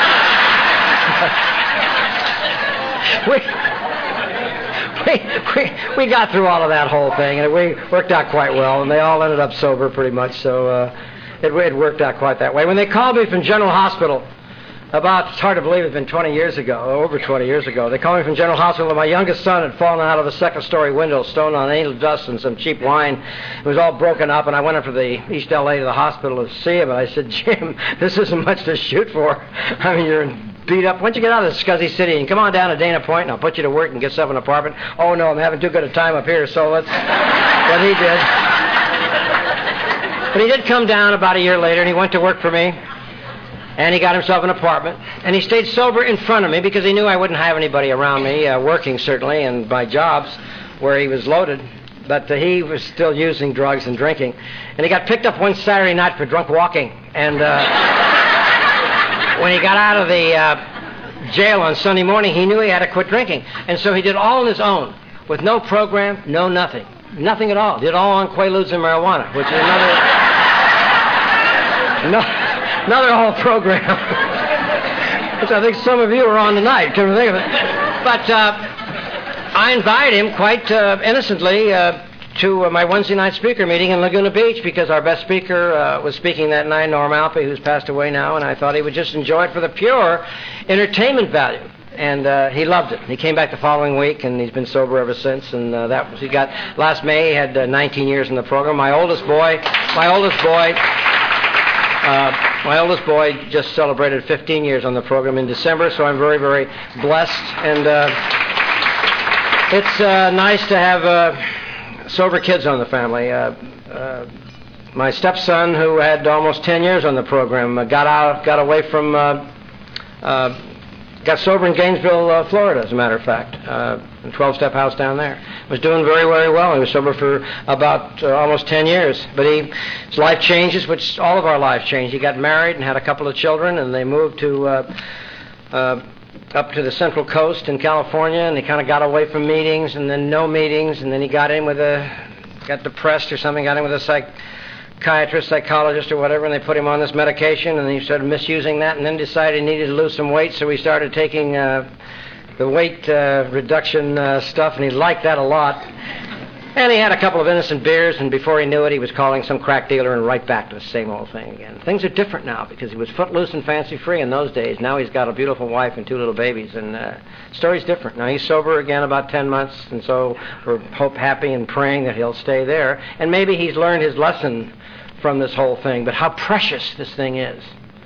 A: concerned. we, we, we got through all of that whole thing, and we worked out quite well, and they all ended up sober pretty much, so uh, it, it worked out quite that way. When they called me from General Hospital, about, it's hard to believe it's been twenty years ago, over twenty years ago, they called me from General Hospital, and my youngest son had fallen out of a second-story window, stoned on angel dust and some cheap wine. It was all broken up, and I went up to the East L A to the hospital to see him, and I said, Jim, this isn't much to shoot for. I mean, you're beat up. Why don't you get out of this scuzzy city and come on down to Dana Point, and I'll put you to work and get yourself an apartment. Oh, no, I'm having too good a time up here, so let's... But he did. But he did come down about a year later, and he went to work for me. And he got himself an apartment. And he stayed sober in front of me because he knew I wouldn't have anybody around me, uh, working certainly, and by jobs where he was loaded. But uh, he was still using drugs and drinking. And he got picked up one Saturday night for drunk walking. And uh, when he got out of the uh, jail on Sunday morning, he knew he had to quit drinking. And so he did all on his own, with no program, no nothing. Nothing at all. Did all on Quaaludes and marijuana, which is another... no, Another whole program, which I think some of you are on tonight, come to think of it. But uh, I invited him quite uh, innocently uh, to uh, my Wednesday night speaker meeting in Laguna Beach, because our best speaker uh, was speaking that night, Norm Alpe, who's passed away now, and I thought he would just enjoy it for the pure entertainment value. And uh, he loved it. He came back the following week, and he's been sober ever since. And uh, that was, he got last May. He had uh, nineteen years in the program. My oldest boy, my oldest boy. Uh, my oldest boy just celebrated fifteen years on the program in December, so I'm very, very blessed. And uh, it's uh, nice to have uh, sober kids on the family. Uh, uh, my stepson, who had almost ten years on the program, uh, got out, got away from, uh, uh, got sober in Gainesville, uh, Florida, as a matter of fact, uh, a twelve-step house down there. Was doing very, very well. He was sober for about uh, almost ten years. But he, his life changes, which all of our lives change. He got married and had a couple of children, and they moved to uh, uh, up to the Central Coast in California, and he kind of got away from meetings, and then no meetings, and then he got in with a, got depressed or something, got in with a psychiatrist, psychologist or whatever, and they put him on this medication, and he started misusing that, and then decided he needed to lose some weight, so he started taking uh, the weight uh, reduction uh, stuff, and he liked that a lot. And he had a couple of innocent beers, and before he knew it, he was calling some crack dealer and right back to the same old thing again. Things are different now because he was footloose and fancy-free in those days. Now he's got a beautiful wife and two little babies, and uh, the story's different. Now he's sober again about ten months, and so we're hope, happy and praying that he'll stay there. And maybe he's learned his lesson from this whole thing, but how precious this thing is.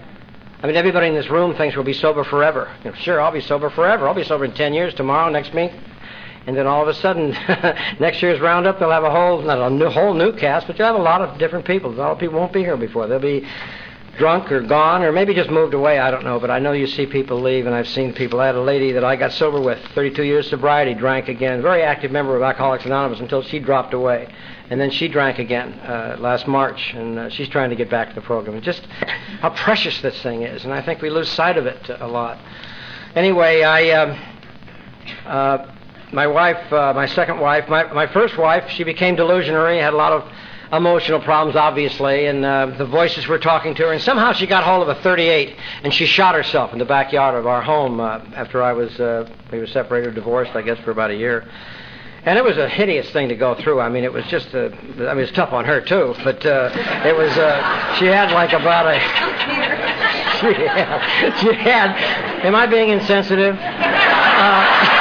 A: I mean, everybody in this room thinks we'll be sober forever. You know, sure, I'll be sober forever. I'll be sober in ten years, tomorrow, next week. And then all of a sudden, next year's roundup, they'll have a whole, not a new, whole new cast, but you'll have a lot of different people. A lot of people won't be here before. They'll be drunk or gone or maybe just moved away. I don't know. But I know you see people leave, and I've seen people. I had a lady that I got sober with, thirty-two years sobriety, drank again. Very active member of Alcoholics Anonymous until she dropped away. And then she drank again uh, last March, and uh, she's trying to get back to the program. And just how precious this thing is, and I think we lose sight of it a lot. Anyway, I... Um, uh, My wife, uh, my second wife, my, my first wife, she became delusionary, had a lot of emotional problems, obviously, and uh, the voices were talking to her, and somehow she got hold of a thirty-eight, and she shot herself in the backyard of our home uh, after I was, uh, we were separated or divorced, I guess, for about a year. And it was a hideous thing to go through. I mean, it was just, a, I mean, it's tough on her, too, but uh, it was, uh, she had like about a, she had, she had, am I being insensitive? Uh,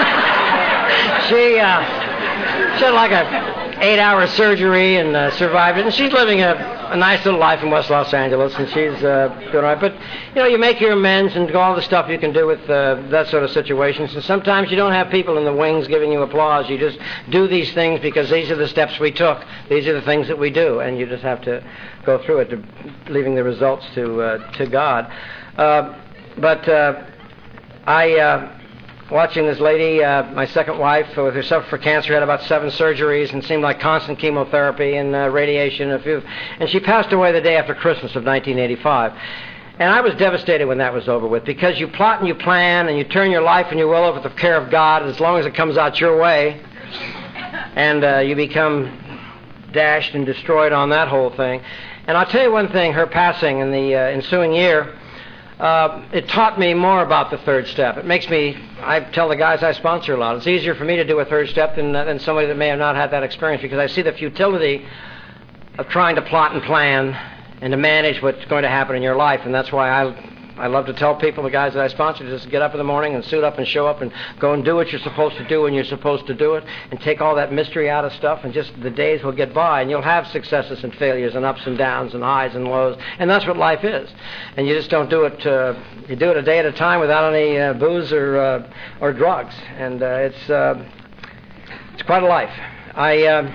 A: She, uh, she had like a eight-hour surgery and uh, survived it. And she's living a, a nice little life in West Los Angeles, and she's uh, doing all right. But, you know, you make your amends and do all the stuff you can do with uh, that sort of situations. And sometimes you don't have people in the wings giving you applause. You just do these things because these are the steps we took. These are the things that we do. And you just have to go through it, to, leaving the results to, uh, to God. Uh, but uh, I... Uh, Watching this lady, uh, my second wife, uh, with her suffered for cancer, had about seven surgeries and seemed like constant chemotherapy and uh, radiation. A few, and she passed away the day after Christmas of nineteen eighty-five. And I was devastated when that was over with, because you plot and you plan and you turn your life and your will over to the care of God as long as it comes out your way, and uh, you become dashed and destroyed on that whole thing. And I'll tell you one thing, her passing in the uh, ensuing year, Uh, it taught me more about the third step. It makes me, I tell the guys I sponsor a lot, it's easier for me to do a third step than, uh, than somebody that may have not had that experience, because I see the futility of trying to plot and plan and to manage what's going to happen in your life. And that's why I I love to tell people, the guys that I sponsor, just get up in the morning and suit up and show up and go and do what you're supposed to do when you're supposed to do it, and take all that mystery out of stuff, and just the days will get by, and you'll have successes and failures and ups and downs and highs and lows, and that's what life is. And you just don't do it, uh, you do it a day at a time without any uh, booze or uh, or drugs, and uh, it's uh, it's quite a life. I uh,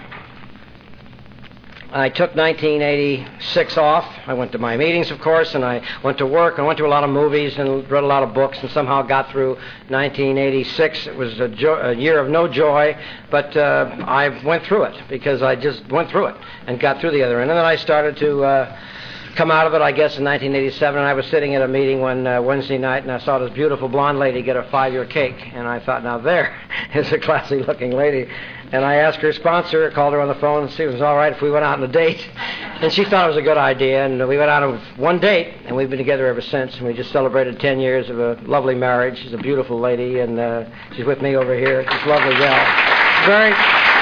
A: I took nineteen eighty-six off. I went to my meetings, of course, and I went to work. I went to a lot of movies and read a lot of books, and somehow got through nineteen eighty-six. It was a, jo- a year of no joy, but uh, I went through it because I just went through it and got through the other end. And then I started to uh, come out of it, I guess, in nineteen eighty-seven. And I was sitting at a meeting one uh, Wednesday night, and I saw this beautiful blonde lady get a five-year cake. And I thought, now there is a classy-looking lady. And I asked her sponsor, called her on the phone, and see if it was all right if we went out on a date. And she thought it was a good idea, and we went out on one date, and we've been together ever since. And we just celebrated ten years of a lovely marriage. She's a beautiful lady, and uh, she's with me over here. She's a lovely gal. Very,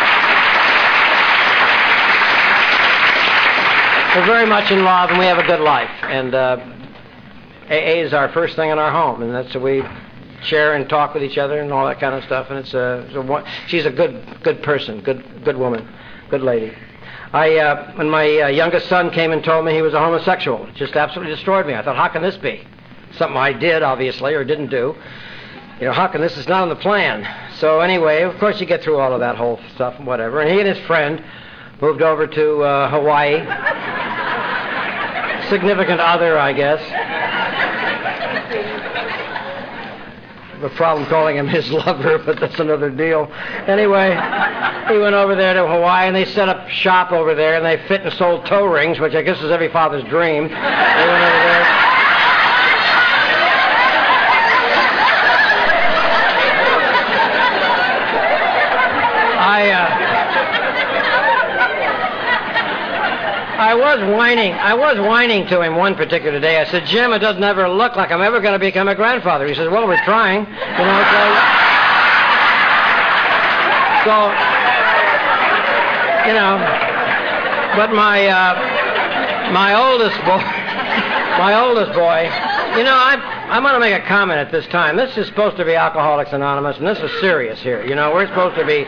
A: we're very much in love, and we have a good life. And uh, A A is our first thing in our home, and that's what we share and talk with each other and all that kind of stuff. And it's a, it's a she's a good good person, good good woman, good lady. I uh, when my uh, youngest son came and told me he was a homosexual, it just absolutely destroyed me. I thought, how can this be? Something I did, obviously, or didn't do. You know, how can this is not on the plan? So anyway, of course, you get through all of that whole stuff and whatever. And he and his friend moved over to uh, Hawaii. Significant other, I guess. A problem calling him his lover, but that's another deal. Anyway, he went over there to Hawaii, and they set up shop over there, and they fit and sold toe rings, which I guess is every father's dream. They went over there. I, uh, I was whining. I was whining to him one particular day. I said, Jim, it doesn't ever look like I'm ever going to become a grandfather. He says, well, we're trying. You know, so, so you know, but my, uh, my oldest boy, my oldest boy, you know, I, I'm going to make a comment at this time. This is supposed to be Alcoholics Anonymous, and this is serious here. You know, we're supposed to be...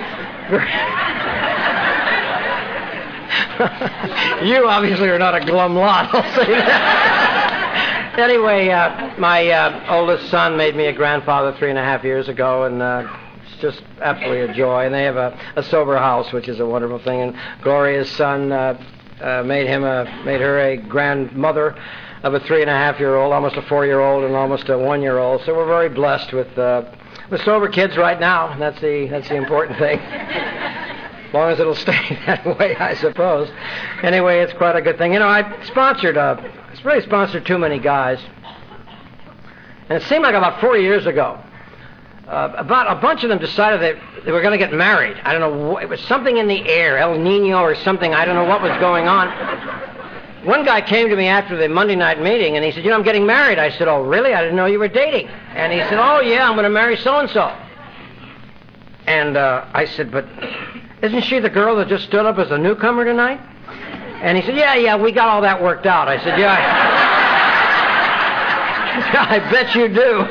A: You obviously are not a glum lot, I'll say that. Anyway, uh, my uh, oldest son made me a grandfather three and a half years ago, and uh, it's just absolutely a joy. And they have a, a sober house, which is a wonderful thing. And Gloria's son uh, uh, made him a made her a grandmother of a three and a half year old, almost a four year old, and almost a one year old. So we're very blessed with uh, with sober kids right now. And that's the that's the important thing. As long as it'll stay that way, I suppose. Anyway, it's quite a good thing. You know, I sponsored, uh, I really sponsored too many guys. And it seemed like about four years ago, uh, about a bunch of them decided that they were going to get married. I don't know, it was something in the air, El Nino or something. I don't know what was going on. One guy came to me after the Monday night meeting, and he said, you know, I'm getting married. I said, oh, really? I didn't know you were dating. And he said, oh, yeah, I'm going to marry so-and-so. And uh, I said, but... isn't she the girl that just stood up as a newcomer tonight? And he said, yeah, yeah, we got all that worked out. I said, yeah, I, I bet you do.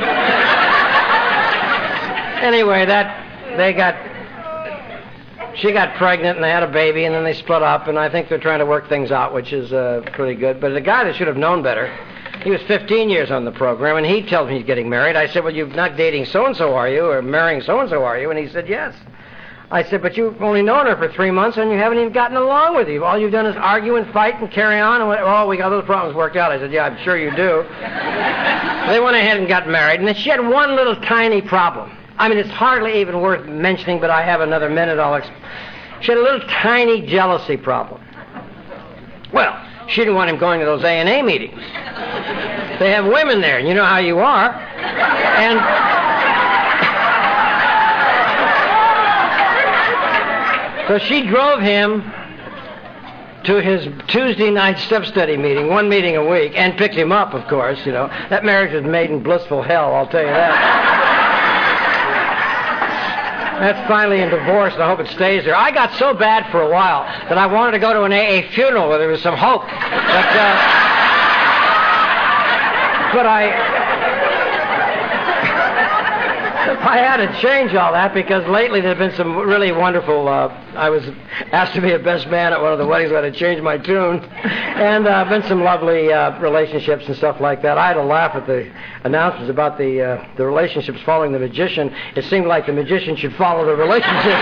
A: Anyway, that, they got, she got pregnant and they had a baby and then they split up, and I think they're trying to work things out, which is uh, pretty good. But the guy that should have known better, he was fifteen years on the program, and he tells me he's getting married. I said, well, you're not dating so-and-so, are you? Or marrying so-and-so, are you? And he said, yes. I said, but you've only known her for three months and you haven't even gotten along with her. All you've done is argue and fight and carry on. And went, oh, we got those problems worked out. I said, yeah, I'm sure you do. They went ahead and got married, and she had one little tiny problem. I mean, it's hardly even worth mentioning, but I have another minute. I'll exp- she had a little tiny jealousy problem. Well, she didn't want him going to those A and A meetings. They have women there, and you know how you are. And... so she drove him to his Tuesday night step-study meeting, one meeting a week, and picked him up, of course, you know. That marriage was made in blissful hell, I'll tell you that. That's finally in divorce, and I hope it stays there. I got so bad for a while that I wanted to go to an A A funeral where there was some hope. But, uh, but I... I had to change all that because lately there have been some really wonderful, uh, I was asked to be a best man at one of the weddings, I had to change my tune, and uh, been some lovely uh, relationships and stuff like that. I had to laugh at the announcements about the uh, the relationships following the magician. It seemed like the magician should follow the relationship.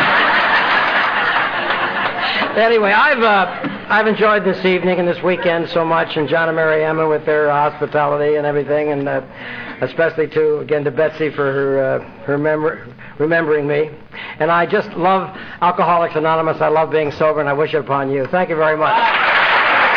A: Anyway, I've uh, I've enjoyed this evening and this weekend so much, and John and Mary Emma with their hospitality and everything, and uh, especially to again to Betsy for her uh, her mem- remembering me. And I just love Alcoholics Anonymous. I love being sober, and I wish it upon you. Thank you very much.